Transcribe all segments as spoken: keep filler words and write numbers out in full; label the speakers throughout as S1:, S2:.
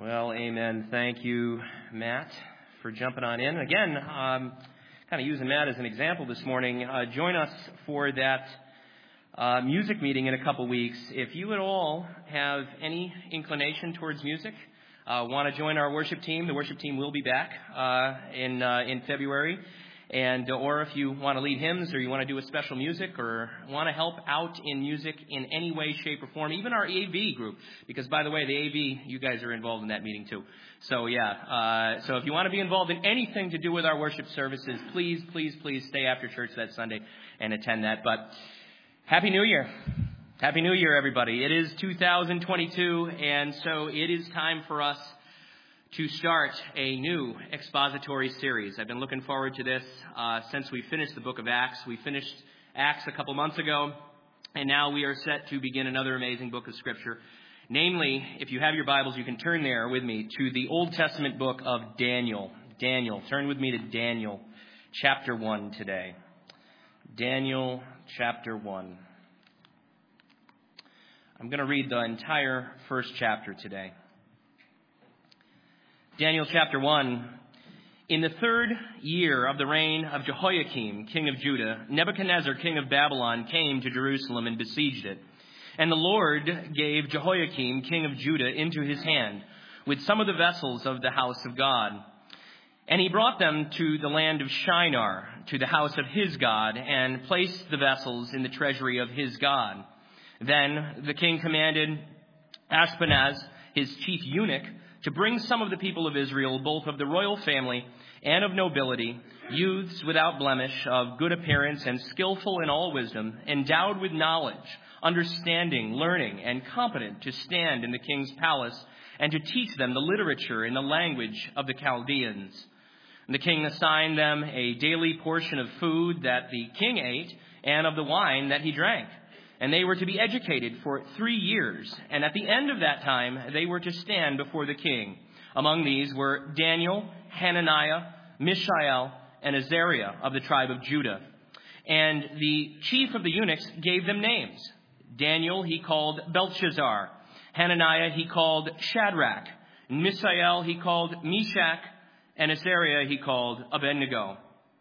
S1: Well, amen. Thank you, Matt, for jumping on in. Again, um, kind of using Matt as an example this morning. Uh, join us for that uh, music meeting in a couple weeks. If you at all have any inclination towards music, uh, want to join our worship team, the worship team will be back uh, in uh, in February. And or if you want to lead hymns or you want to do a special music or want to help out in music in any way, shape, or form, even our A V group, because, by the way, the A V, you guys are involved in that meeting too. So, yeah, uh, so if you want to be involved in anything to do with our worship services, please, please, please stay after church that Sunday and attend that. But Happy New Year. Happy New Year, everybody. It is two thousand twenty-two, and so it is time for us to start a new expository series. I've been looking forward to this uh, since we finished the book of Acts. We finished Acts a couple months ago, and now we are set to begin another amazing book of Scripture. Namely, if you have your Bibles, you can turn there with me to the Old Testament book of Daniel. Daniel. Turn with me to Daniel chapter one today. Daniel chapter one. I'm going to read the entire first chapter today. Daniel chapter one. In the third year of the reign of Jehoiakim, king of Judah, Nebuchadnezzar, king of Babylon, came to Jerusalem and besieged it. And the Lord gave Jehoiakim, king of Judah, into his hand, with some of the vessels of the house of God. And he brought them to the land of Shinar, to the house of his God, and placed the vessels in the treasury of his God. Then the king commanded Ashpenaz, his chief eunuch, to bring some of the people of Israel, both of the royal family and of nobility, youths without blemish, of good appearance and skillful in all wisdom, endowed with knowledge, understanding, learning, and competent to stand in the king's palace and to teach them the literature and the language of the Chaldeans. And the king assigned them a daily portion of food that the king ate and of the wine that he drank. And they were to be educated for three years. And at the end of that time, they were to stand before the king. Among these were Daniel, Hananiah, Mishael, and Azariah of the tribe of Judah. And the chief of the eunuchs gave them names. Daniel he called Belshazzar. Hananiah he called Shadrach. Mishael he called Meshach. And Azariah he called Abednego.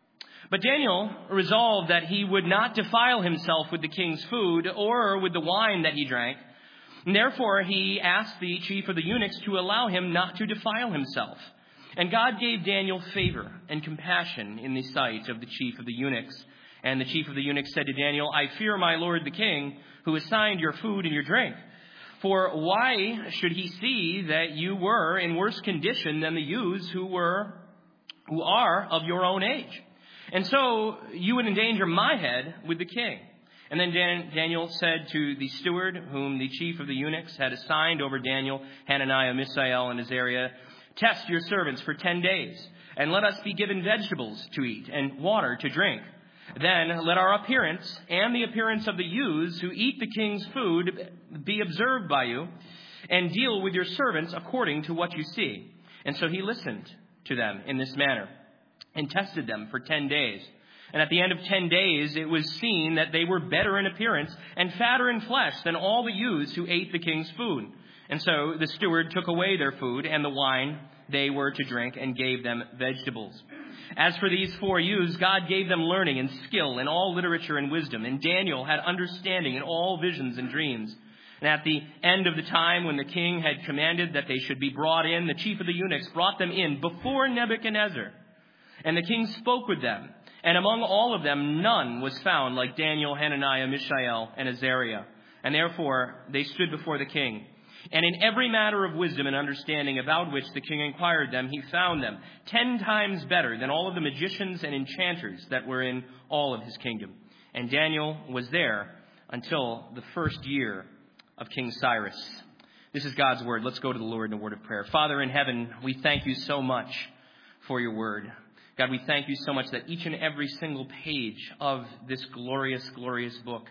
S1: But Daniel resolved that he would not defile himself with the king's food or with the wine that he drank. And therefore, he asked the chief of the eunuchs to allow him not to defile himself. And God gave Daniel favor and compassion in the sight of the chief of the eunuchs. And the chief of the eunuchs said to Daniel, I fear my lord the king, who assigned your food and your drink. For why should he see that you were in worse condition than the youths who were, who are of your own age? And so you would endanger my head with the king. And then Dan, Daniel said to the steward, whom the chief of the eunuchs had assigned over Daniel, Hananiah, Mishael, and Azariah, test your servants for ten days, and let us be given vegetables to eat and water to drink. Then let our appearance and the appearance of the youths who eat the king's food be observed by you, and deal with your servants according to what you see. And so he listened to them in this manner, and tested them for ten days. And at the end of ten days, it was seen that they were better in appearance and fatter in flesh than all the youths who ate the king's food. And so the steward took away their food and the wine they were to drink and gave them vegetables. As for these four youths, God gave them learning and skill in all literature and wisdom. And Daniel had understanding in all visions and dreams. And at the end of the time when the king had commanded that they should be brought in, the chief of the eunuchs brought them in before Nebuchadnezzar. And the king spoke with them, and among all of them none was found like Daniel, Hananiah, Mishael, and Azariah. And therefore they stood before the king. And in every matter of wisdom and understanding about which the king inquired them, he found them ten times better than all of the magicians and enchanters that were in all of his kingdom. And Daniel was there until the first year of King Cyrus. This is God's word. Let's go to the Lord in a word of prayer. Father in heaven, we thank you so much for your word. God, we thank you so much that each and every single page of this glorious, glorious book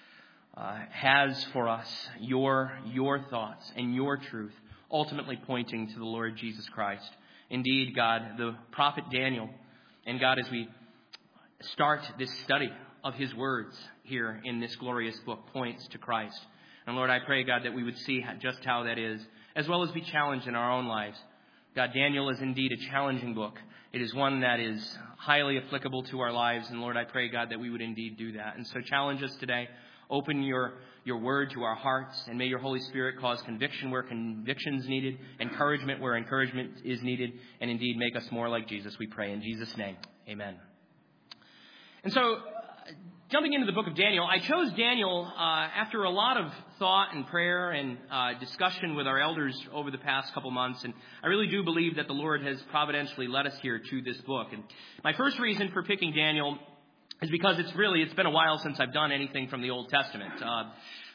S1: uh, has for us your, your thoughts and your truth, ultimately pointing to the Lord Jesus Christ. Indeed, God, the prophet Daniel, and God, as we start this study of his words here in this glorious book, points to Christ. And Lord, I pray, God, that we would see just how that is, as well as be challenged in our own lives. God, Daniel is indeed a challenging book. It is one that is highly applicable to our lives. And Lord, I pray, God, that we would indeed do that. And so challenge us today. Open your, your word to our hearts, and may your Holy Spirit cause conviction where conviction is needed, encouragement where encouragement is needed, and indeed make us more like Jesus, we pray in Jesus' name. Amen. And so, jumping into the book of Daniel, I chose Daniel uh, after a lot of thought and prayer and uh, discussion with our elders over the past couple months. And I really do believe that the Lord has providentially led us here to this book. And my first reason for picking Daniel is because it's really, it's been a while since I've done anything from the Old Testament. Uh, uh,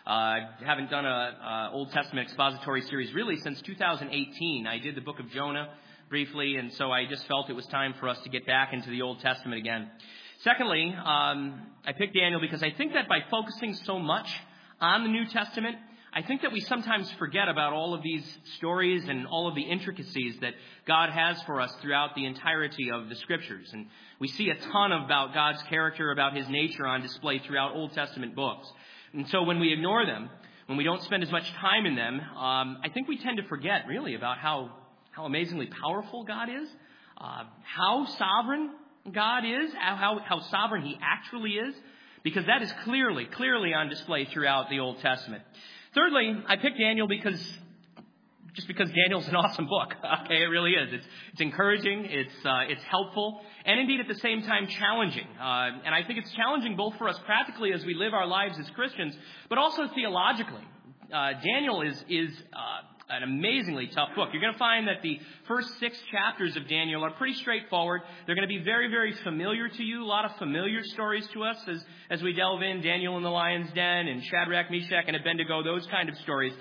S1: I haven't done a, a Old Testament expository series really since two thousand eighteen. I did the book of Jonah briefly, and so I just felt it was time for us to get back into the Old Testament again. Secondly, um, I picked Daniel because I think that by focusing so much on the New Testament, I think that we sometimes forget about all of these stories and all of the intricacies that God has for us throughout the entirety of the Scriptures. And we see a ton about God's character, about His nature on display throughout Old Testament books. And so when we ignore them, when we don't spend as much time in them, um, I think we tend to forget really about how, how amazingly powerful God is, uh, how sovereign God is, how, how sovereign He actually is, because that is clearly, clearly on display throughout the Old Testament. Thirdly, I picked Daniel because, just because Daniel's an awesome book. Okay, it really is. It's, it's encouraging, it's, uh, it's helpful, and indeed at the same time challenging. Uh, and I think it's challenging both for us practically as we live our lives as Christians, but also theologically. Uh, Daniel is, is, uh, an amazingly tough book. You're going to find that the first six chapters of Daniel are pretty straightforward. They're going to be very, very familiar to you. A lot of familiar stories to us as, as we delve in. Daniel in the lion's den and Shadrach, Meshach, and Abednego, those kind of stories.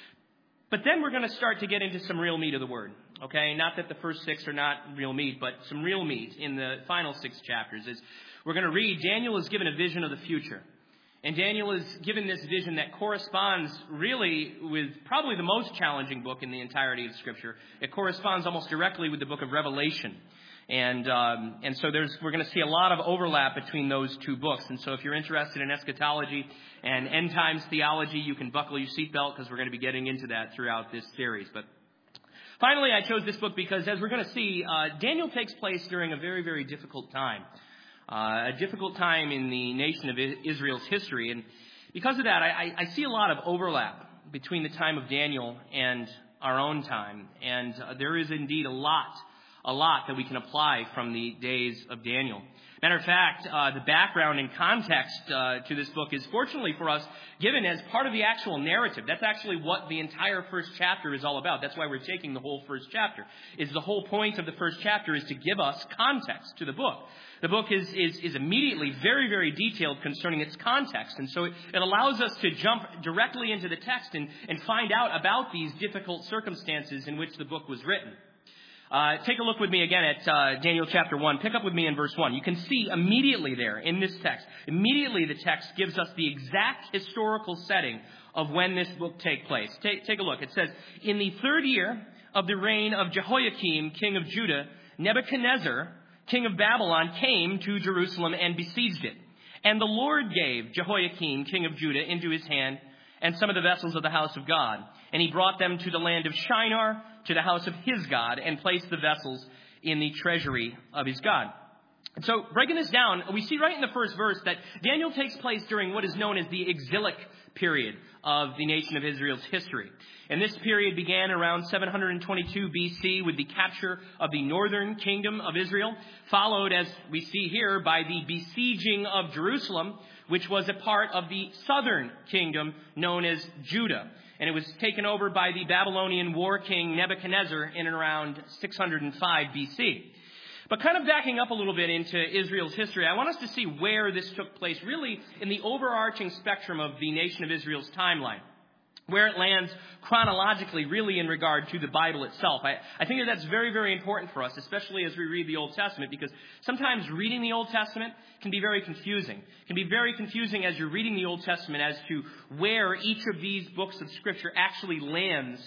S1: But then we're going to start to get into some real meat of the word. Okay? Not that the first six are not real meat, but some real meat in the final six chapters. Is we're going to read, Daniel is given a vision of the future. And Daniel is given this vision that corresponds really with probably the most challenging book in the entirety of Scripture. It corresponds almost directly with the book of Revelation. And um, and so there's we're going to see a lot of overlap between those two books. And so if you're interested in eschatology and end times theology, you can buckle your seatbelt because we're going to be getting into that throughout this series. But finally, I chose this book because, as we're going to see, uh, Daniel takes place during a very, very difficult time. Uh, a difficult time in the nation of Israel's history. And because of that, I, I see a lot of overlap between the time of Daniel and our own time. And uh, there is indeed a lot, a lot that we can apply from the days of Daniel. Matter of fact, uh, the background and context uh, to this book is fortunately for us given as part of the actual narrative. That's actually what the entire first chapter is all about. That's why we're taking the whole first chapter. Is the whole point of the first chapter is to give us context to the book. The book is, is, is immediately very, very detailed concerning its context. And so it, it allows us to jump directly into the text and, and find out about these difficult circumstances in which the book was written. Uh, take a look with me again at uh, Daniel chapter one. Pick up with me in verse one. You can see immediately there in this text, immediately the text gives us the exact historical setting of when this book takes place. Take, take a look. It says, in the third year of the reign of Jehoiakim, king of Judah, Nebuchadnezzar, king of Babylon, came to Jerusalem and besieged it. And the Lord gave Jehoiakim, king of Judah, into his hand and some of the vessels of the house of God. And he brought them to the land of Shinar, to the house of his God, and placed the vessels in the treasury of his God. And so, breaking this down, we see right in the first verse that Daniel takes place during what is known as the exilic period of the nation of Israel's history. And this period began around seven hundred twenty-two B C with the capture of the northern kingdom of Israel, followed, as we see here, by the besieging of Jerusalem, which was a part of the southern kingdom known as Judah. And it was taken over by the Babylonian war king Nebuchadnezzar in and around six hundred five B C. But kind of backing up a little bit into Israel's history, I want us to see where this took place, really in the overarching spectrum of the nation of Israel's timeline, where it lands chronologically, really in regard to the Bible itself. I, I think that that's very, very important for us, especially as we read the Old Testament, because sometimes reading the Old Testament can be very confusing. It can be very confusing as you're reading the Old Testament as to where each of these books of Scripture actually lands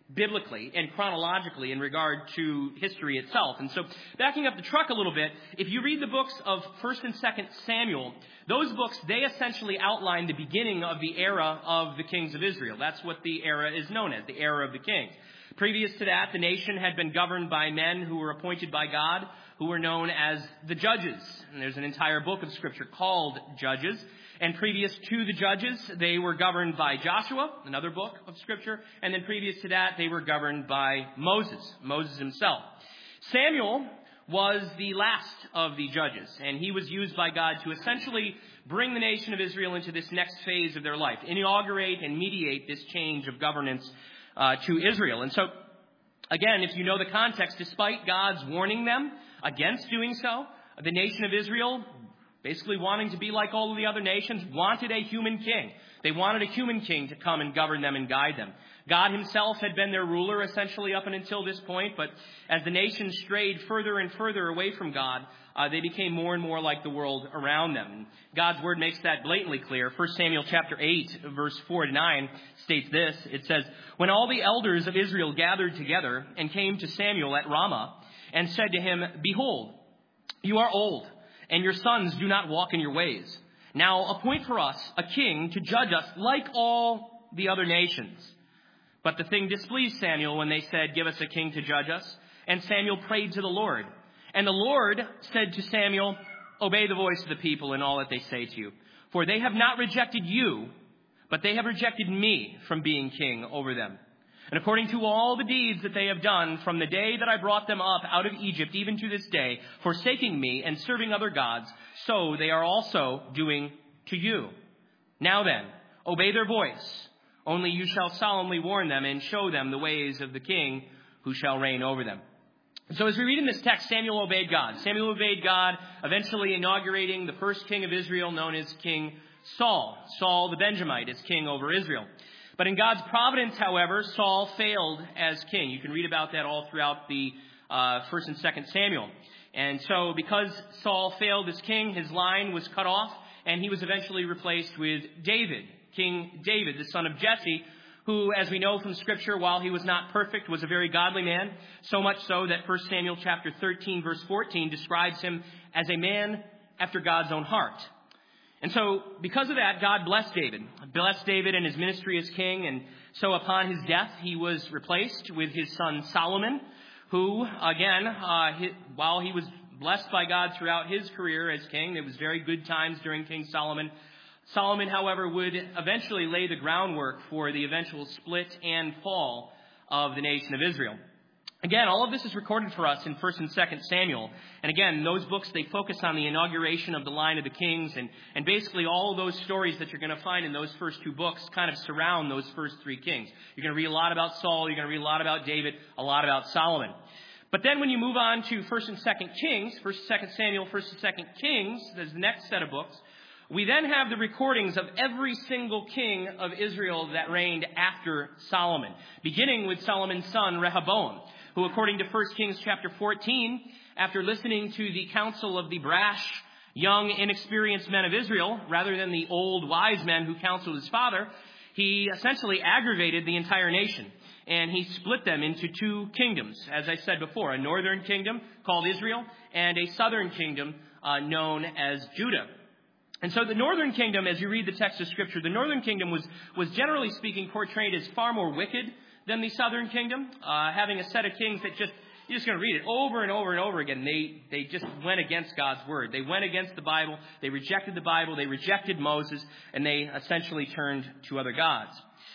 S1: biblically and chronologically in regard to history itself. And so backing up the truck a little bit, if you read the books of First and Second Samuel, those books, they essentially outline the beginning of the era of the kings of Israel. That's what the era is known as, the era of the kings. Previous to that, the nation had been governed by men who were appointed by God, who were known as the Judges. And there's an entire book of Scripture called Judges. And previous to the Judges, they were governed by Joshua, another book of Scripture. And then previous to that, they were governed by Moses, Moses himself. Samuel was the last of the Judges, and he was used by God to essentially bring the nation of Israel into this next phase of their life, inaugurate and mediate this change of governance uh, to Israel. And so, again, if you know the context, despite God's warning them against doing so, the nation of Israel, basically wanting to be like all of the other nations, wanted a human king. They wanted a human king to come and govern them and guide them. God himself had been their ruler essentially up until this point, but as the nation strayed further and further away from God, uh, they became more and more like the world around them. And God's word makes that blatantly clear. First Samuel chapter eight, verse four to nine states this. It says, "When all the elders of Israel gathered together and came to Samuel at Ramah and said to him, 'Behold, you are old, and your sons do not walk in your ways. Now appoint for us a king to judge us like all the other nations.' But the thing displeased Samuel when they said, 'Give us a king to judge us.' And Samuel prayed to the Lord. And the Lord said to Samuel, 'Obey the voice of the people in all that they say to you. For they have not rejected you, but they have rejected me from being king over them. And according to all the deeds that they have done from the day that I brought them up out of Egypt, even to this day, forsaking me and serving other gods, so they are also doing to you. Now then, obey their voice. Only you shall solemnly warn them and show them the ways of the king who shall reign over them.'" So as we read in this text, Samuel obeyed God. Samuel obeyed God, eventually inaugurating the first king of Israel, known as King Saul. Saul the Benjamite as king over Israel. But in God's providence, however, Saul failed as king. You can read about that all throughout the uh, First and Second Samuel. And so because Saul failed as king, his line was cut off, and he was eventually replaced with David, King David, the son of Jesse, who, as we know from Scripture, while he was not perfect, was a very godly man, so much so that First Samuel chapter thirteen, verse fourteen, describes him as a man after God's own heart. And so, because of that, God blessed David, blessed David in his ministry as king, and so upon his death, he was replaced with his son Solomon, who, again, uh, he, while he was blessed by God throughout his career as king, it was very good times during King Solomon. Solomon, however, would eventually lay the groundwork for the eventual split and fall of the nation of Israel. Again, all of this is recorded for us in First and Second Samuel. And again, those books, they focus on the inauguration of the line of the kings. And, and basically all of those stories that you're going to find in those first two books kind of surround those first three kings. You're going to read a lot about Saul. You're going to read a lot about David, a lot about Solomon. But then when you move on to First and Second Kings, First and Second Samuel, First and Second Kings, there's the next set of books. We then have the recordings of every single king of Israel that reigned after Solomon, beginning with Solomon's son Rehoboam, who, according to First Kings chapter fourteen, after listening to the counsel of the brash, young, inexperienced men of Israel, rather than the old, wise men who counseled his father, he essentially aggravated the entire nation. And he split them into two kingdoms, as I said before, a northern kingdom called Israel and a southern kingdom uh, known as Judah. And so the northern kingdom, as you read the text of Scripture, the northern kingdom was, was generally speaking portrayed as far more wicked than the southern kingdom, uh, having a set of kings that just, you're just going to read it over and over and over again. They, they just went against God's word. They went against the Bible. They rejected the Bible. They rejected Moses, and they essentially turned to other gods.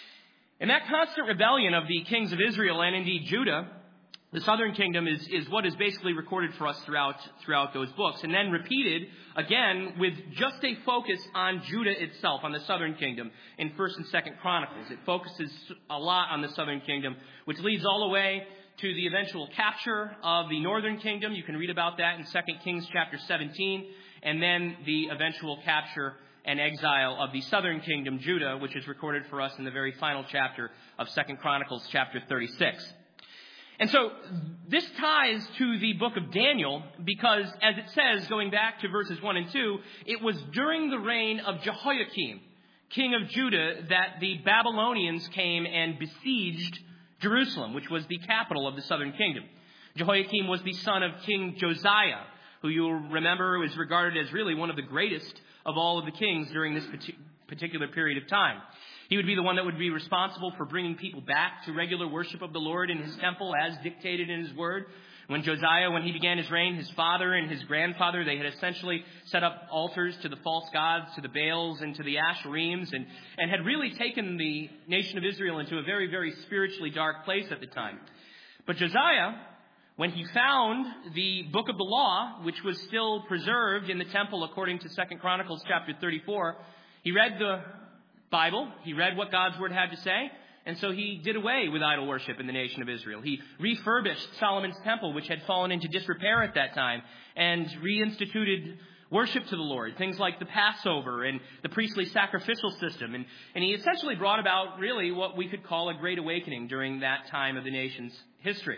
S1: And that constant rebellion of the kings of Israel and indeed Judah, the southern kingdom, is, is what is basically recorded for us throughout, throughout those books. And then repeated, again, with just a focus on Judah itself, on the southern kingdom, in First and Second Chronicles. It focuses a lot on the southern kingdom, which leads all the way to the eventual capture of the northern kingdom. You can read about that in Second Kings chapter seventeen. And then the eventual capture and exile of the southern kingdom, Judah, which is recorded for us in the very final chapter of Second Chronicles chapter thirty-six. And so this ties to the book of Daniel because, as it says, going back to verses one and two, it was during the reign of Jehoiakim, king of Judah, that the Babylonians came and besieged Jerusalem, which was the capital of the southern kingdom. Jehoiakim was the son of King Josiah, who you'll remember was regarded as really one of the greatest of all of the kings during this particular period of time. He would be the one that would be responsible for bringing people back to regular worship of the Lord in his temple as dictated in his word. When Josiah, when he began his reign, his father and his grandfather, they had essentially set up altars to the false gods, to the Baals and to the Asherems, and, and had really taken the nation of Israel into a very, very spiritually dark place at the time. But Josiah, when he found the book of the law, which was still preserved in the temple according to Second Chronicles chapter thirty-four, he read the Bible, he read what God's word had to say, and so he did away with idol worship in the nation of Israel. He refurbished Solomon's temple, which had fallen into disrepair at that time, and reinstituted worship to the Lord, things like the Passover and the priestly sacrificial system. And, and he essentially brought about really what we could call a great awakening during that time of the nation's history.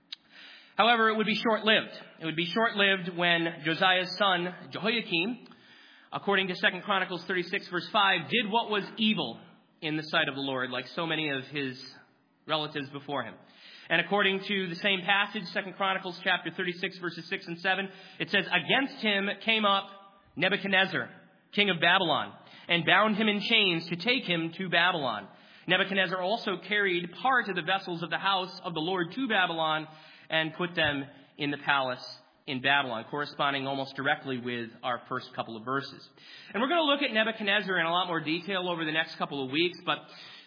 S1: However, it would be short-lived. It would be short-lived when Josiah's son, Jehoiakim, according to Second Chronicles thirty-six, verse five, did what was evil in the sight of the Lord, like so many of his relatives before him. And according to the same passage, Second Chronicles chapter thirty-six, verses six and seven, it says, "Against him came up Nebuchadnezzar, king of Babylon, and bound him in chains to take him to Babylon. Nebuchadnezzar also carried part of the vessels of the house of the Lord to Babylon and put them in the palace in Babylon," corresponding almost directly with our first couple of verses. And we're going to look at Nebuchadnezzar in a lot more detail over the next couple of weeks, but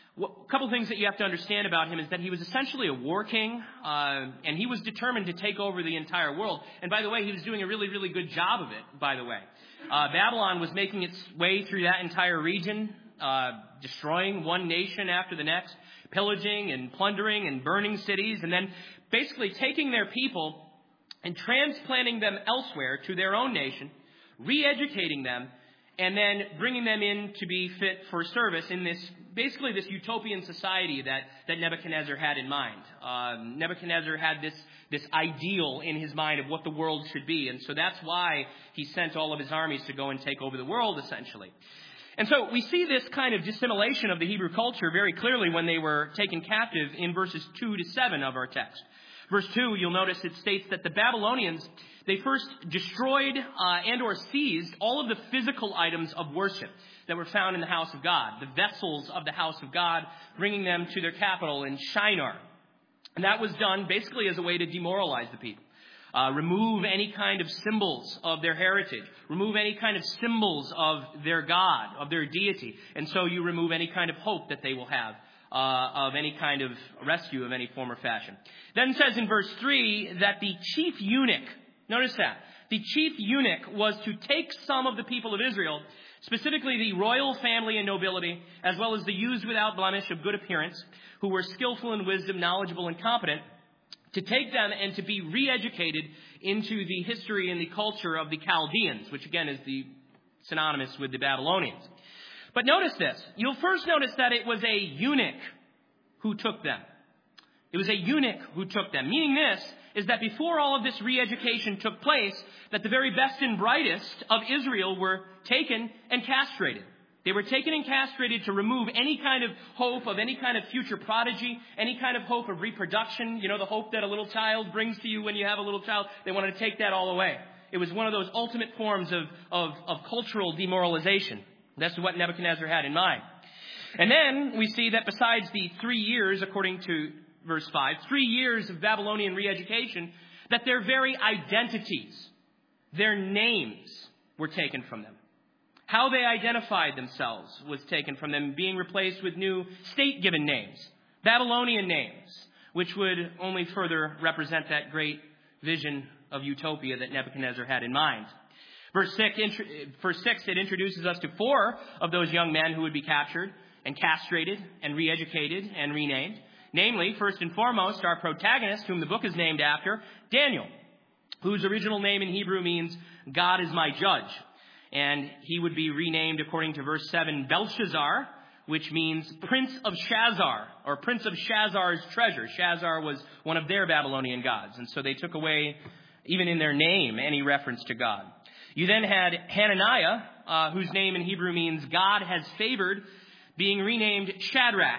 S1: a couple of things that you have to understand about him is that he was essentially a war king, uh, and he was determined to take over the entire world. And by the way, he was doing a really, really good job of it, by the way. Uh, Babylon was making its way through that entire region, uh, destroying one nation after the next, pillaging and plundering and burning cities, and then basically taking their people and transplanting them elsewhere to their own nation, re-educating them, and then bringing them in to be fit for service in this, basically this utopian society that, that Nebuchadnezzar had in mind. Um, Nebuchadnezzar had this, this ideal in his mind of what the world should be, and so that's why he sent all of his armies to go and take over the world, essentially. And so we see this kind of dissimulation of the Hebrew culture very clearly when they were taken captive in verses two to seven of our text. Verse two, you'll notice it states that the Babylonians, they first destroyed uh, and or seized all of the physical items of worship that were found in the house of God, the vessels of the house of God, bringing them to their capital in Shinar. And that was done basically as a way to demoralize the people. Uh, remove any kind of symbols of their heritage. Remove any kind of symbols of their God, of their deity. And so you remove any kind of hope that they will have. Uh, of any kind of rescue of any form or fashion. Then it says in verse three that the chief eunuch, notice that, the chief eunuch was to take some of the people of Israel, specifically the royal family and nobility, as well as the youths without blemish of good appearance, who were skillful in wisdom, knowledgeable and competent, to take them and to be re-educated into the history and the culture of the Chaldeans, which again is the synonymous with the Babylonians. But notice this. You'll first notice that it was a eunuch who took them. It was a eunuch who took them. Meaning this is that before all of this re-education took place, that the very best and brightest of Israel were taken and castrated. They were taken and castrated to remove any kind of hope of any kind of future prodigy, any kind of hope of reproduction. You know, the hope that a little child brings to you when you have a little child. They wanted to take that all away. It was one of those ultimate forms of, of, of cultural demoralization. That's what Nebuchadnezzar had in mind. And then we see that besides the three years, according to verse five, three years of Babylonian re-education, that their very identities, their names were taken from them. How they identified themselves was taken from them, being replaced with new state-given names, Babylonian names, which would only further represent that great vision of utopia that Nebuchadnezzar had in mind. Verse six, verse six, it introduces us to four of those young men who would be captured and castrated and re-educated and renamed. Namely, first and foremost, our protagonist, whom the book is named after, Daniel, whose original name in Hebrew means God is my judge. And he would be renamed, according to verse seven, Belshazzar, which means Prince of Shazar, or Prince of Shazar's treasure. Shazar was one of their Babylonian gods. And so they took away, even in their name, any reference to God. You then had Hananiah, uh, whose name in Hebrew means God has favored, being renamed Shadrach,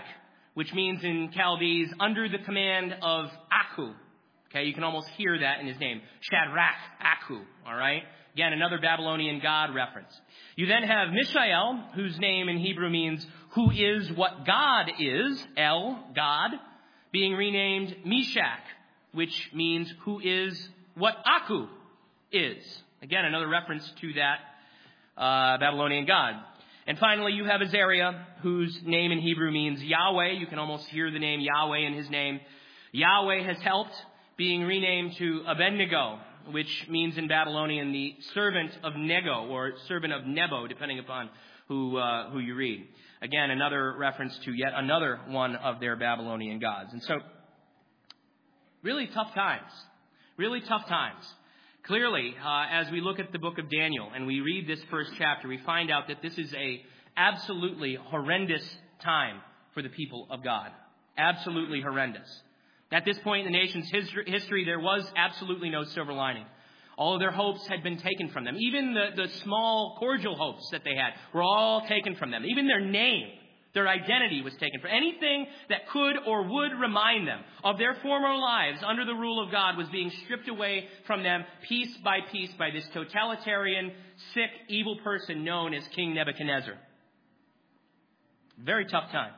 S1: which means in Chaldees, under the command of Aku. Okay, you can almost hear that in his name. Shadrach, Aku, all right? Again, another Babylonian god reference. You then have Mishael, whose name in Hebrew means who is what God is, El, God, being renamed Meshach, which means who is what Aku is. Again, another reference to that uh, Babylonian god. And finally, you have Azariah, whose name in Hebrew means Yahweh. You can almost hear the name Yahweh in his name. Yahweh has helped, being renamed to Abednego, which means in Babylonian the servant of Nego, or servant of Nebo, depending upon who uh, who you read. Again, another reference to yet another one of their Babylonian gods. And so, really tough times. Really tough times. Clearly, uh, as we look at the book of Daniel and we read this first chapter, we find out that this is a absolutely horrendous time for the people of God. Absolutely horrendous. At this point in the nation's history, there was absolutely no silver lining. All of their hopes had been taken from them. Even the, the small, cordial hopes that they had were all taken from them. Even their name, their identity was taken from. Anything that could or would remind them of their former lives under the rule of God was being stripped away from them piece by piece by this totalitarian, sick, evil person known as King Nebuchadnezzar. Very tough time.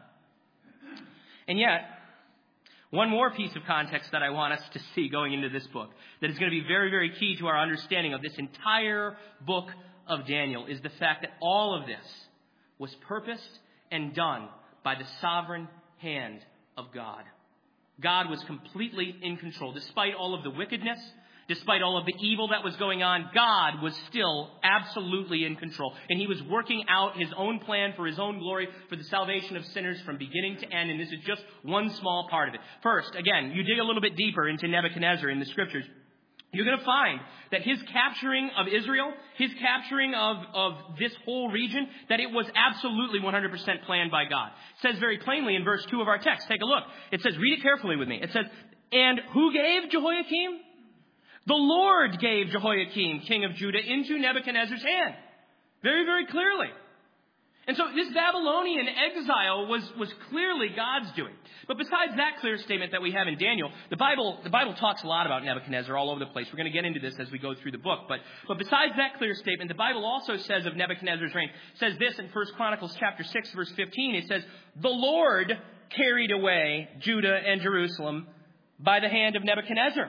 S1: And yet, one more piece of context that I want us to see going into this book that is going to be very, very key to our understanding of this entire book of Daniel is the fact that all of this was purposed and done by the sovereign hand of God. God was completely in control. Despite all of the wickedness, despite all of the evil that was going on, God was still absolutely in control. And he was working out his own plan for his own glory, for the salvation of sinners from beginning to end. And this is just one small part of it. First, again, you dig a little bit deeper into Nebuchadnezzar in the scriptures, you're going to find that his capturing of Israel, his capturing of, of this whole region, that it was absolutely one hundred percent planned by God. It says very plainly in verse two of our text. Take a look. It says, read it carefully with me. It says, and who gave Jehoiakim? The Lord gave Jehoiakim, king of Judah, into Nebuchadnezzar's hand. Very, very clearly. And so this Babylonian exile was, was clearly God's doing. But besides that clear statement that we have in Daniel, the Bible, the Bible talks a lot about Nebuchadnezzar all over the place. We're going to get into this as we go through the book. But, but besides that clear statement, the Bible also says of Nebuchadnezzar's reign, it says this in First Chronicles chapter six, verse fifteen. It says, the Lord carried away Judah and Jerusalem by the hand of Nebuchadnezzar.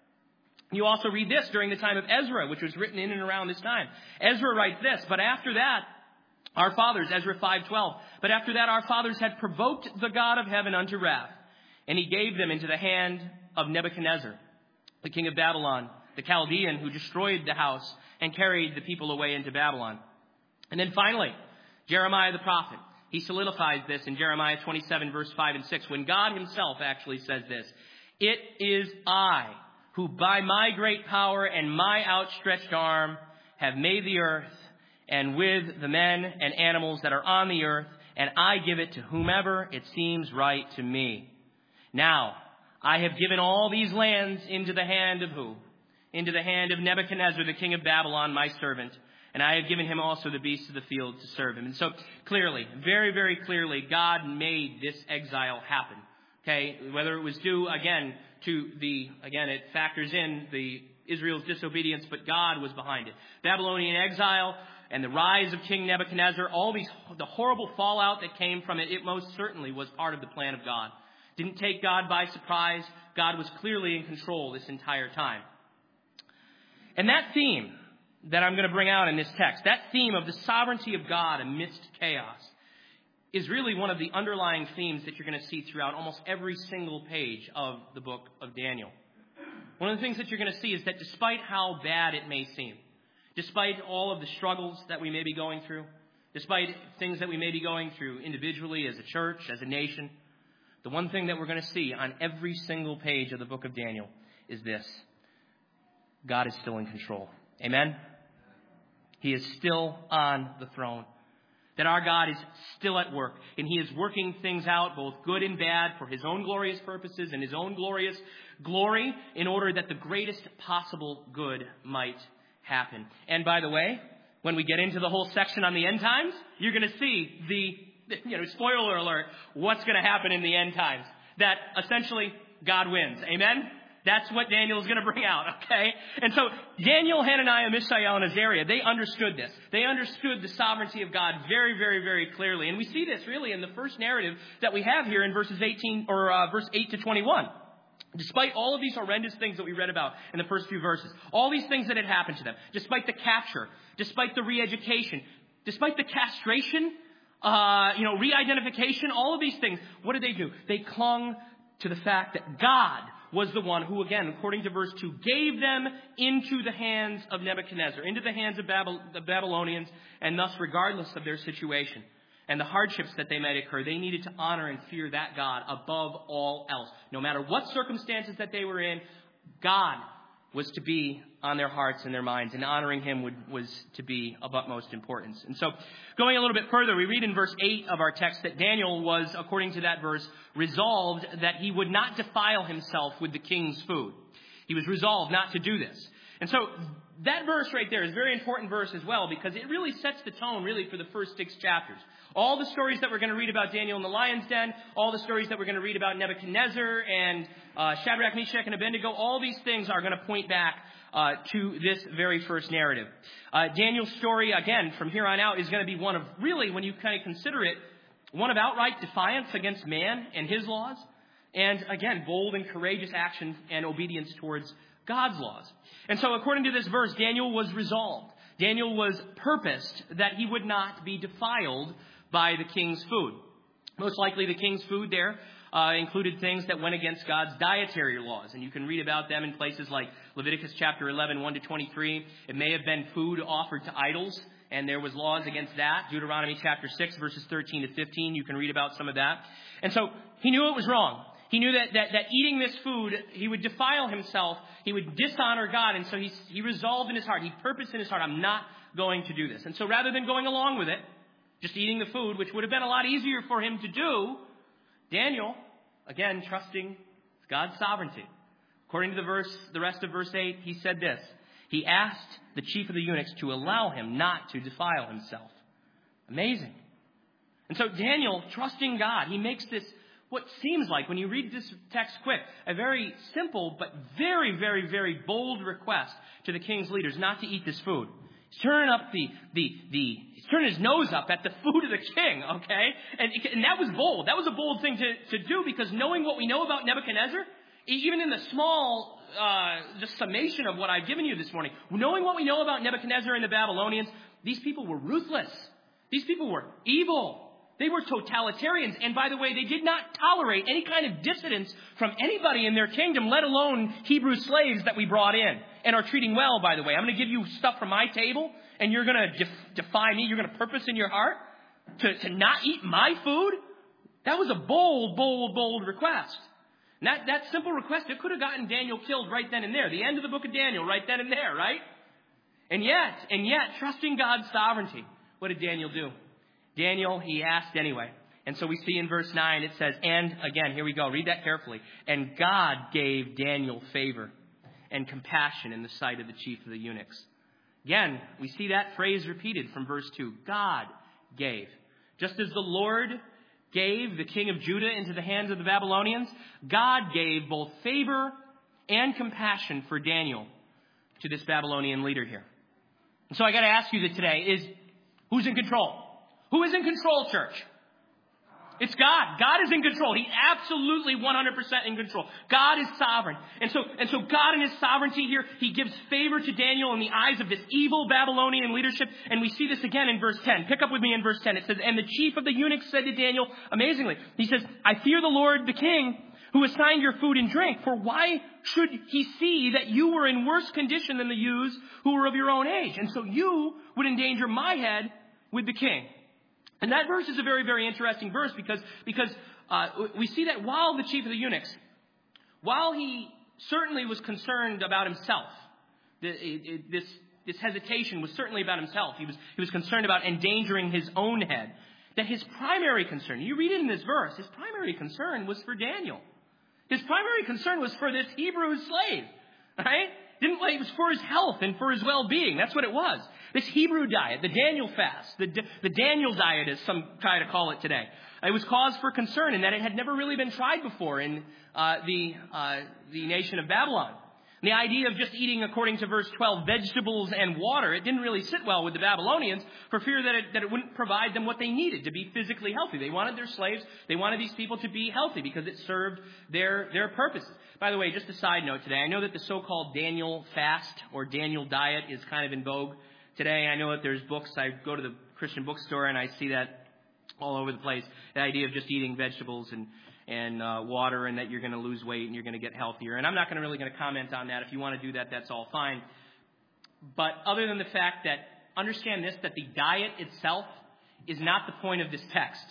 S1: You also read this during the time of Ezra, which was written in and around this time. Ezra writes this, but after that, our fathers, Ezra five twelve, but after that our fathers had provoked the God of heaven unto wrath, and he gave them into the hand of Nebuchadnezzar, the king of Babylon, the Chaldean, who destroyed the house and carried the people away into Babylon. And then finally, Jeremiah the prophet, he solidifies this in Jeremiah twenty-seven, verse five and six, when God himself actually says this, it is I who by my great power and my outstretched arm have made the earth, and with the men and animals that are on the earth, and I give it to whomever it seems right to me. Now, I have given all these lands into the hand of who? Into the hand of Nebuchadnezzar, the king of Babylon, my servant. And I have given him also the beasts of the field to serve him. And so clearly, very, very clearly, God made this exile happen. Okay, whether it was due, again, to the, again, it factors in the Israel's disobedience, but God was behind it. Babylonian exile and the rise of King Nebuchadnezzar, all these, the horrible fallout that came from it, it most certainly was part of the plan of God. Didn't take God by surprise. God was clearly in control this entire time. And that theme that I'm going to bring out in this text, that theme of the sovereignty of God amidst chaos, is really one of the underlying themes that you're going to see throughout almost every single page of the book of Daniel. One of the things that you're going to see is that despite how bad it may seem, despite all of the struggles that we may be going through, despite things that we may be going through individually, as a church, as a nation, the one thing that we're going to see on every single page of the book of Daniel is this: God is still in control. Amen? He is still on the throne. That our God is still at work, and he is working things out, both good and bad, for his own glorious purposes and his own glorious glory, in order that the greatest possible good might happen. And by the way, when we get into the whole section on the end times, you're going to see the you know, spoiler alert, what's going to happen in the end times. That essentially God wins. Amen? That's what Daniel is going to bring out, okay? And so Daniel, Hananiah, Mishael, and Azariah, they understood this. They understood the sovereignty of God very, very, very clearly. And we see this really in the first narrative that we have here in verses eighteen or uh, verse eight to twenty-one. Despite all of these horrendous things that we read about in the first few verses, all these things that had happened to them, despite the capture, despite the re-education, despite the castration, uh, you know, re-identification, all of these things, what did they do? They clung to the fact that God was the one who, again, according to verse two, gave them into the hands of Nebuchadnezzar, into the hands of Babel, the Babylonians, and thus, regardless of their situation and the hardships that they might occur, they needed to honor and fear that God above all else. No matter what circumstances that they were in, God was to be on their hearts and their minds, and honoring him would, was to be of utmost importance. And so, going a little bit further, we read in verse eight of our text that Daniel was, according to that verse, resolved that he would not defile himself with the king's food. He was resolved not to do this. And so, that verse right there is a very important verse as well, because it really sets the tone, really, for the first six chapters. All the stories that we're going to read about Daniel in the lion's den, all the stories that we're going to read about Nebuchadnezzar and uh, Shadrach, Meshach, and Abednego, all these things are going to point back uh, to this very first narrative. Uh, Daniel's story, again, from here on out, is going to be one of, really, when you kind of consider it, one of outright defiance against man and his laws, and, again, bold and courageous action and obedience towards God's laws. And so, according to this verse, Daniel was resolved. Daniel was purposed that he would not be defiled by the king's food. Most likely the king's food there uh, included things that went against God's dietary laws. And you can read about them in places like Leviticus chapter eleven, one to twenty-three. It may have been food offered to idols, and there was laws against that. Deuteronomy chapter six, verses thirteen to fifteen. You can read about some of that. And so he knew it was wrong. He knew that, that, that eating this food, he would defile himself. He would dishonor God. And so he, he resolved in his heart. He purposed in his heart, I'm not going to do this. And so rather than going along with it, just eating the food, which would have been a lot easier for him to do, Daniel, again, trusting God's sovereignty. According to the verse, the rest of verse eight, he said this. He asked the chief of the eunuchs to allow him not to defile himself. Amazing. And so Daniel, trusting God, he makes this, what seems like, when you read this text quick, a very simple but very, very, very bold request to the king's leaders not to eat this food. He's turning up the, the, the, he's turning his nose up at the food of the king, okay? And, and that was bold. That was a bold thing to, to do, because knowing what we know about Nebuchadnezzar, even in the small, uh, just summation of what I've given you this morning, knowing what we know about Nebuchadnezzar and the Babylonians, these people were ruthless. These people were evil. They were totalitarians. And by the way, they did not tolerate any kind of dissidence from anybody in their kingdom, let alone Hebrew slaves that we brought in and are treating well, by the way. I'm going to give you stuff from my table, and you're going to def- defy me. You're going to purpose in your heart to, to not eat my food? That was a bold, bold, bold request. And that, that simple request, it could have gotten Daniel killed right then and there. The end of the book of Daniel, right then and there, right? And yet, and yet, trusting God's sovereignty, what did Daniel do? Daniel, he asked anyway. And so we see in verse nine, it says, and again, here we go, read that carefully. And God gave Daniel favor and compassion in the sight of the chief of the eunuchs. Again, we see that phrase repeated from verse two. God gave. Just as the Lord gave the king of Judah into the hands of the Babylonians, God gave both favor and compassion for Daniel to this Babylonian leader here. And so I got to ask you that today is, who's in control? Who is in control, church? It's God. God is in control. He's absolutely one hundred percent in control. God is sovereign. And so, and so God in his sovereignty here, he gives favor to Daniel in the eyes of this evil Babylonian leadership. And we see this again in verse ten. Pick up with me in verse ten. It says, and the chief of the eunuchs said to Daniel, amazingly, he says, I fear the Lord, the king, who assigned your food and drink. For why should he see that you were in worse condition than the youths who were of your own age? And so you would endanger my head with the king. And that verse is a very, very interesting verse because, because uh, we see that while the chief of the eunuchs, while he certainly was concerned about himself, the, it, it, this, this hesitation was certainly about himself. He was, he was concerned about endangering his own head. That his primary concern, you read it in this verse, his primary concern was for Daniel. His primary concern was for this Hebrew slave, right? Didn't like, it was for his health and for his well-being. That's what it was. This Hebrew diet, the Daniel fast, the, the Daniel diet as some try to call it today. It was cause for concern in that it had never really been tried before in uh, the uh, the nation of Babylon. And the idea of just eating, according to verse twelve, vegetables and water, it didn't really sit well with the Babylonians for fear that it, that it wouldn't provide them what they needed to be physically healthy. They wanted their slaves, they wanted these people to be healthy because it served their, their purposes. By the way, just a side note today, I know that the so-called Daniel fast or Daniel diet is kind of in vogue today. I know that there's books. I go to the Christian bookstore and I see that all over the place. The idea of just eating vegetables and and uh, water, and that you're going to lose weight and you're going to get healthier. And I'm not going to really going to comment on that. If you want to do that, that's all fine. But other than the fact that, understand this, that the diet itself is not the point of this text.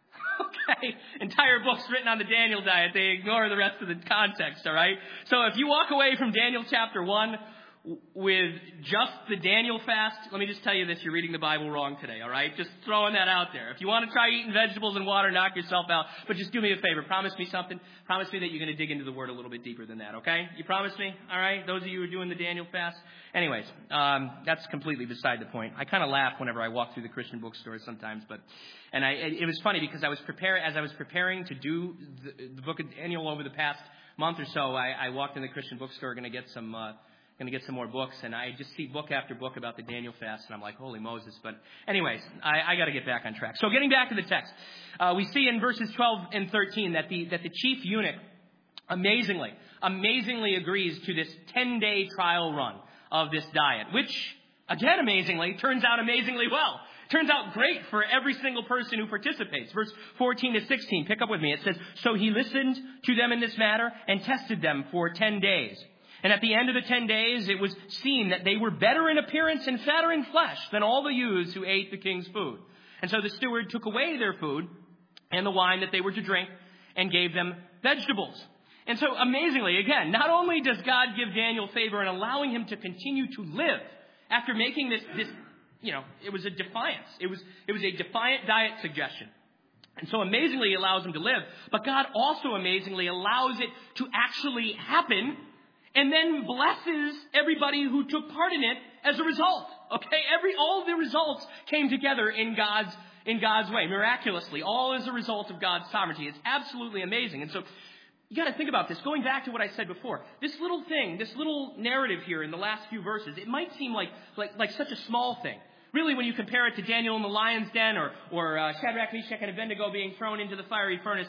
S1: Okay? Entire books written on the Daniel diet. They ignore the rest of the context, all right? So if you walk away from Daniel chapter one with just the Daniel fast, let me just tell you this, you're reading the Bible wrong today, all right? Just throwing that out there. If you want to try eating vegetables and water, knock yourself out. But just do me a favor. Promise me something. Promise me that you're going to dig into the Word a little bit deeper than that, okay? You promise me? All right? Those of you who are doing the Daniel fast? Anyways, um, that's completely beside the point. I kind of laugh whenever I walk through the Christian bookstores sometimes, but, and I, it was funny because I was prepare as I was preparing to do the, the book of Daniel over the past month or so, I, I walked in the Christian bookstore going to get some, uh, going to get some more books, and I just see book after book about the Daniel fast, and I'm like, holy Moses. But anyways, I, I got to get back on track. So getting back to the text, uh, we see in verses twelve and thirteen that the that the chief eunuch amazingly, amazingly agrees to this ten-day trial run of this diet, which, again, amazingly, turns out amazingly well. Turns out great for every single person who participates. Verse fourteen to sixteen, pick up with me. It says, so he listened to them in this matter and tested them for ten days. And at the end of the ten days, it was seen that they were better in appearance and fatter in flesh than all the youths who ate the king's food. And so the steward took away their food and the wine that they were to drink and gave them vegetables. And so amazingly, again, not only does God give Daniel favor in allowing him to continue to live after making this, this, you know, it was a defiance. It was, it was a defiant diet suggestion. And so amazingly, he allows him to live. But God also amazingly allows it to actually happen, and then blesses everybody who took part in it as a result. Okay, every all the results came together in God's in God's way, miraculously, all as a result of God's sovereignty. It's absolutely amazing. And so you got to think about this. Going back to what I said before, this little thing, this little narrative here in the last few verses, it might seem like like like such a small thing. Really, when you compare it to Daniel in the lion's den, or or uh, Shadrach, Meshach, and Abednego being thrown into the fiery furnace,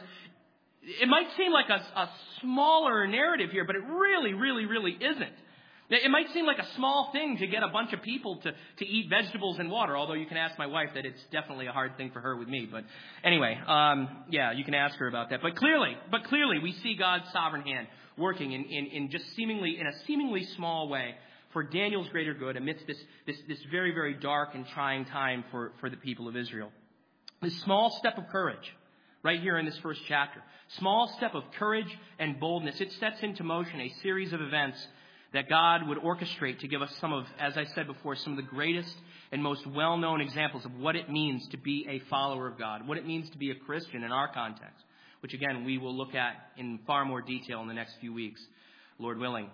S1: it might seem like a, a smaller narrative here, but it really, really, really isn't. It might seem like a small thing to get a bunch of people to, to eat vegetables and water, although you can ask my wife that it's definitely a hard thing for her with me. But anyway, um, yeah, you can ask her about that. But clearly, but clearly we see God's sovereign hand working in, in, in just seemingly, in a seemingly small way for Daniel's greater good amidst this, this, this very, very dark and trying time for, for the people of Israel. This small step of courage, right here in this first chapter. Small step of courage and boldness. It sets into motion a series of events that God would orchestrate to give us some of, as I said before, some of the greatest and most well-known examples of what it means to be a follower of God, what it means to be a Christian in our context, which, again, we will look at in far more detail in the next few weeks, Lord willing.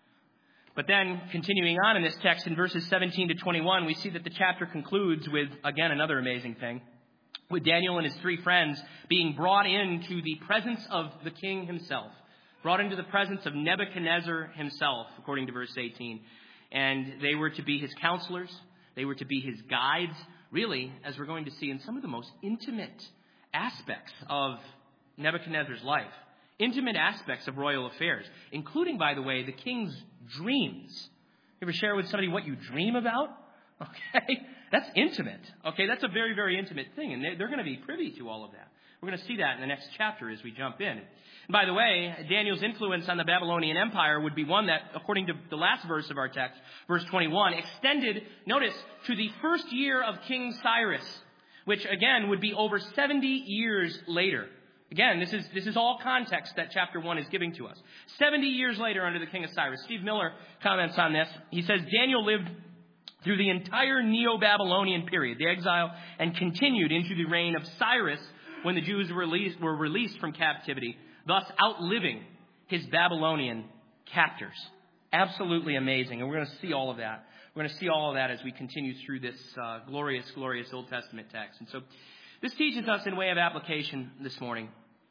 S1: But then, continuing on in this text, in verses seventeen to twenty-one, we see that the chapter concludes with, again, another amazing thing, with Daniel and his three friends being brought into the presence of the king himself, brought into the presence of Nebuchadnezzar himself, according to verse eighteen. And they were to be his counselors. They were to be his guides, really, as we're going to see, in some of the most intimate aspects of Nebuchadnezzar's life, intimate aspects of royal affairs, including, by the way, the king's dreams. You ever share with somebody what you dream about? Okay, that's intimate. Okay, that's a very, very intimate thing, and they're going to be privy to all of that. We're going to see that in the next chapter as we jump in. And by the way, Daniel's influence on the Babylonian Empire would be one that, according to the last verse of our text, verse twenty-one, extended, notice, to the first year of King Cyrus, which, again, would be over seventy years later. Again, this is this is all context that chapter one is giving to us. seventy years later under the king of Cyrus. Steve Miller comments on this. He says, Daniel lived through the entire Neo-Babylonian period, the exile, and continued into the reign of Cyrus when the Jews were released, were released from captivity, thus outliving his Babylonian captors. Absolutely amazing. And we're going to see all of that. We're going to see all of that as we continue through this uh, glorious, glorious Old Testament text. And so this teaches us in way of application this morning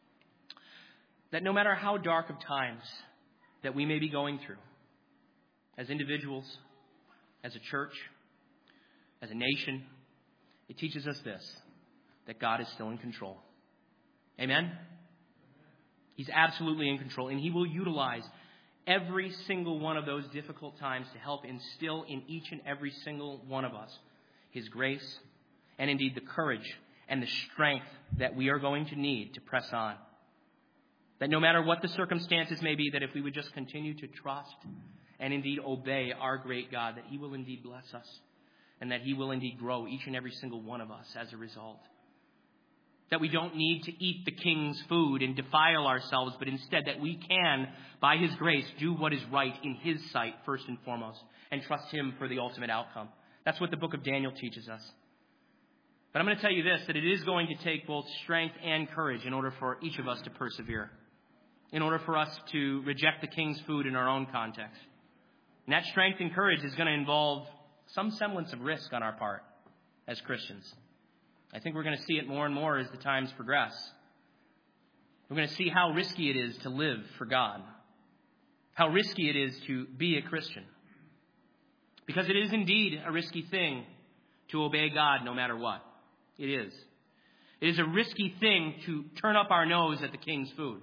S1: that no matter how dark of times that we may be going through, as individuals, as a church, as a nation, it teaches us this, that God is still in control. Amen? He's absolutely in control, and He will utilize every single one of those difficult times to help instill in each and every single one of us His grace and indeed the courage and the strength that we are going to need to press on. That no matter what the circumstances may be, that if we would just continue to trust and indeed obey our great God, that He will indeed bless us and that He will indeed grow each and every single one of us as a result. That we don't need to eat the King's food and defile ourselves, but instead that we can, by His grace, do what is right in His sight first and foremost and trust Him for the ultimate outcome. That's what the book of Daniel teaches us. But I'm going to tell you this, that it is going to take both strength and courage in order for each of us to persevere, in order for us to reject the King's food in our own context. And that strength and courage is going to involve some semblance of risk on our part as Christians. I think we're going to see it more and more as the times progress. We're going to see how risky it is to live for God, how risky it is to be a Christian. Because it is indeed a risky thing to obey God no matter what. It is. It is a risky thing to turn up our nose at the King's food.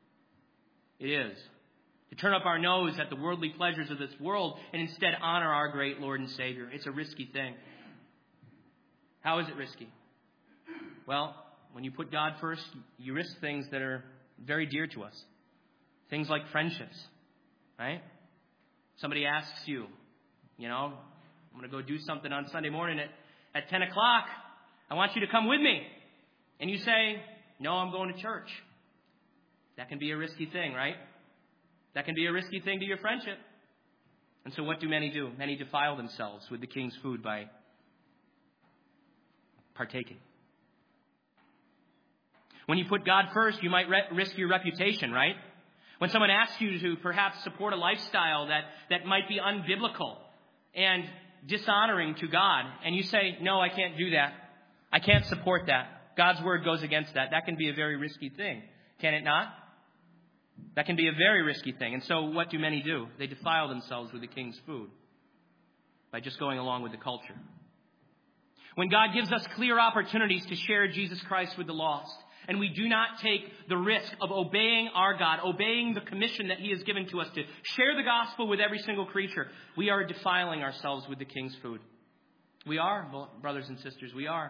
S1: It is. To turn up our nose at the worldly pleasures of this world and instead honor our great Lord and Savior. It's a risky thing. How is it risky? Well, when you put God first, you risk things that are very dear to us. Things like friendships, right? Somebody asks you, you know, I'm going to go do something on Sunday morning at, at ten o'clock. I want you to come with me. And you say, no, I'm going to church. That can be a risky thing, right? That can be a risky thing to your friendship. And so what do many do? Many defile themselves with the King's food by partaking. When you put God first, you might re- risk your reputation, right? When someone asks you to perhaps support a lifestyle that, that might be unbiblical and dishonoring to God, and you say, no, I can't do that. I can't support that. God's word goes against that. That can be a very risky thing, can it not? That can be a very risky thing. And so what do many do? They defile themselves with the King's food by just going along with the culture. When God gives us clear opportunities to share Jesus Christ with the lost, and we do not take the risk of obeying our God, obeying the commission that He has given to us to share the gospel with every single creature, we are defiling ourselves with the King's food. We are, brothers and sisters, we are.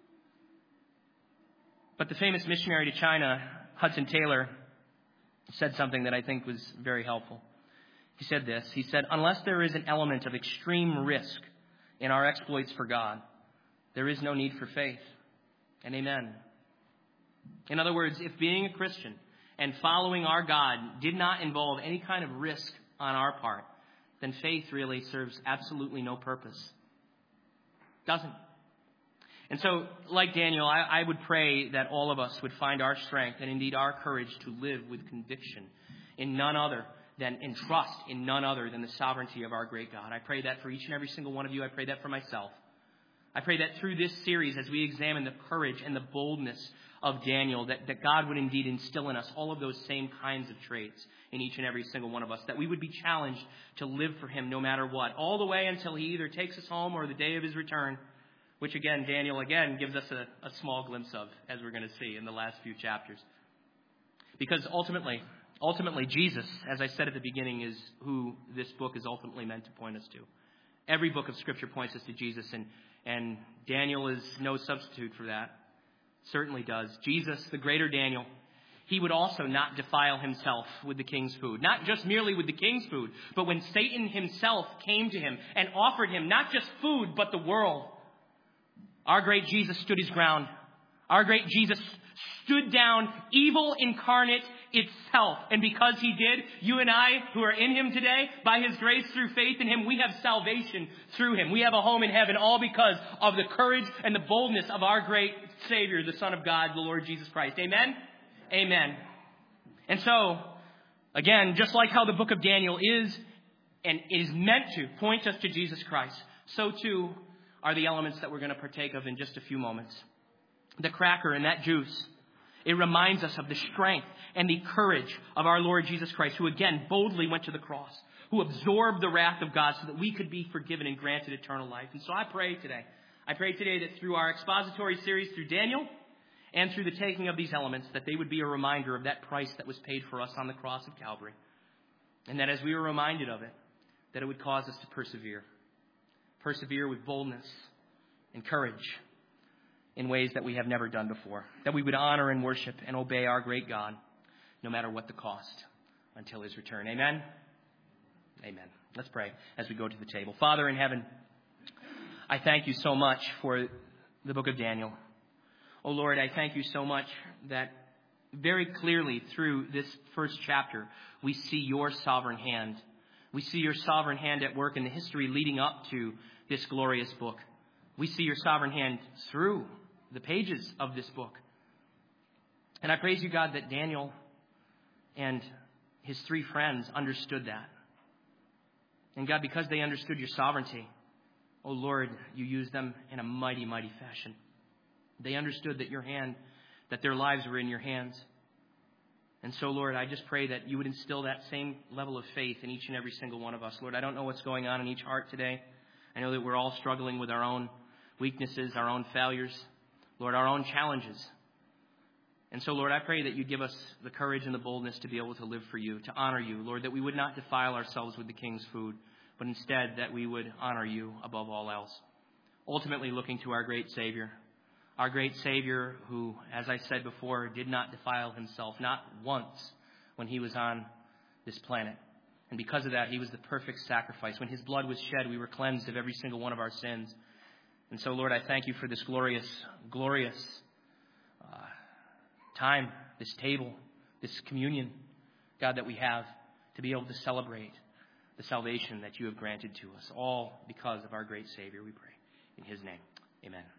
S1: But the famous missionary to China, Hudson Taylor, said something that I think was very helpful. He said this. He said, unless there is an element of extreme risk in our exploits for God, there is no need for faith. And amen. In other words, if being a Christian and following our God did not involve any kind of risk on our part, then faith really serves absolutely no purpose. Doesn't. And so, like Daniel, I, I would pray that all of us would find our strength and indeed our courage to live with conviction in none other than, in trust in none other than the sovereignty of our great God. I pray that for each and every single one of you. I pray that for myself. I pray that through this series, as we examine the courage and the boldness of Daniel, that, that God would indeed instill in us all of those same kinds of traits in each and every single one of us, that we would be challenged to live for Him no matter what, all the way until He either takes us home or the day of His return, which again, Daniel again gives us a, a small glimpse of, as we're going to see in the last few chapters. Because ultimately, ultimately, Jesus, as I said at the beginning, is who this book is ultimately meant to point us to. Every book of Scripture points us to Jesus, and, and Daniel is no substitute for that. Certainly does. Jesus, the greater Daniel, He would also not defile Himself with the King's food. Not just merely with the King's food, but when Satan himself came to Him and offered Him not just food, but the world, our great Jesus stood His ground. Our great Jesus stood down evil incarnate itself. And because He did, you and I who are in Him today, by His grace through faith in Him, we have salvation through Him. We have a home in heaven, all because of the courage and the boldness of our great Savior, the Son of God, the Lord Jesus Christ. Amen? Amen. And so, again, just like how the book of Daniel is and it is meant to point us to Jesus Christ, so too are the elements that we're going to partake of in just a few moments. The cracker and that juice, it reminds us of the strength and the courage of our Lord Jesus Christ, who again boldly went to the cross, who absorbed the wrath of God so that we could be forgiven and granted eternal life. And so I pray today, I pray today that through our expository series through Daniel and through the taking of these elements, that they would be a reminder of that price that was paid for us on the cross of Calvary. And that as we were reminded of it, that it would cause us to persevere. Persevere with boldness and courage in ways that we have never done before. That we would honor and worship and obey our great God, no matter what the cost, until his return. Amen? Amen. Let's pray as we go to the table. Father in heaven, I thank you so much for the book of Daniel. Oh Lord, I thank you so much that very clearly through this first chapter, we see your sovereign hand. We see your sovereign hand at work in the history leading up to this glorious book. We see your sovereign hand through the pages of this book. And I praise you, God, that Daniel and his three friends understood that. And God, because they understood your sovereignty, oh Lord, you used them in a mighty, mighty fashion. They understood that your hand, that their lives were in your hands. And so, Lord, I just pray that you would instill that same level of faith in each and every single one of us. Lord, I don't know what's going on in each heart today. I know that we're all struggling with our own weaknesses, our own failures, Lord, our own challenges. And so, Lord, I pray that you give us the courage and the boldness to be able to live for you, to honor you, Lord, that we would not defile ourselves with the King's food, but instead that we would honor you above all else. Ultimately looking to our great Savior, our great Savior who, as I said before, did not defile himself, not once when he was on this planet. And because of that, he was the perfect sacrifice. When his blood was shed, we were cleansed of every single one of our sins. And so, Lord, I thank you for this glorious, glorious uh, time, this table, this communion, God, that we have to be able to celebrate the salvation that you have granted to us, all because of our great Savior, we pray. In his name, amen.